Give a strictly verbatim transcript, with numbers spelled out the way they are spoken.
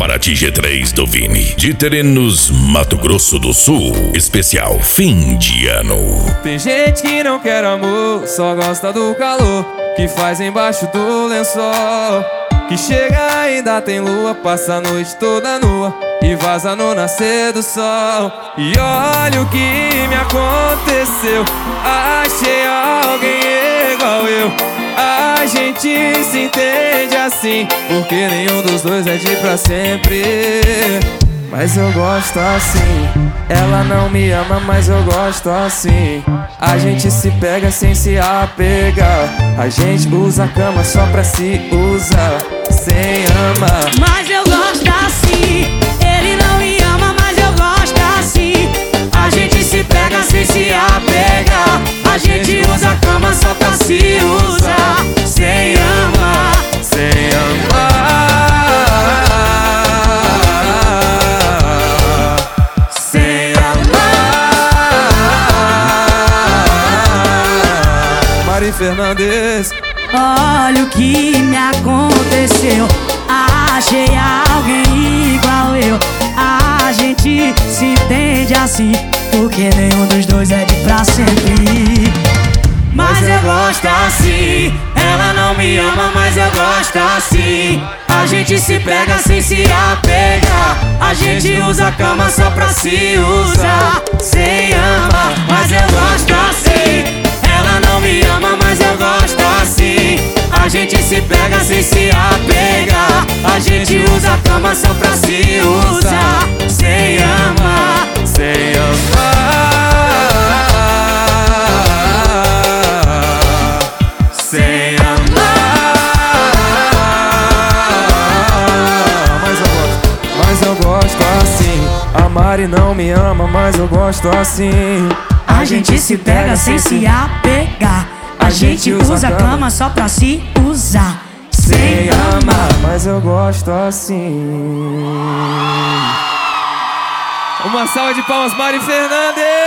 Paraty G três do Vini, de Terenos, Mato Grosso do Sul. Especial fim de ano. Tem gente que não quer amor, só gosta do calor que faz embaixo do lençol. Que chega ainda tem lua, passa a noite toda nua e vaza no nascer do sol. E olha o que me aconteceu, achei alguém igual eu. A gente se entende assim, porque nenhum dos dois é de pra sempre. Mas eu gosto assim. Ela não me ama, mas eu gosto assim. A gente se pega sem se apegar. A gente usa a cama só pra se usar, sem amar. Mas eu gosto assim. Ele não me ama, mas eu gosto assim. A gente se pega sem se apegar. A gente usa a cama só pra se usar, sem amar, sem amar, sem amar. Mari Fernandes. Olha o que me aconteceu, achei alguém igual eu. A gente se entende assim, porque nenhum dos dois é de pra sempre. Mas eu gosto assim. Ela não me ama, mas eu gosto assim. A gente se pega sem se apegar. A gente usa a cama só pra se usar, sem amar. Mas eu gosto assim. Ela não me ama, mas eu gosto assim. A gente se pega sem se apegar. A gente usa a cama só pra se usar, sem amar, sem amar, sem amar. Mas eu gosto, mas eu gosto assim. A Mari não me ama, mas eu gosto assim. A gente se pega sem se apegar. A gente usa a cama só pra se usar, sem amar. Mas eu gosto assim. Uma salva de palmas, Mari Fernandes.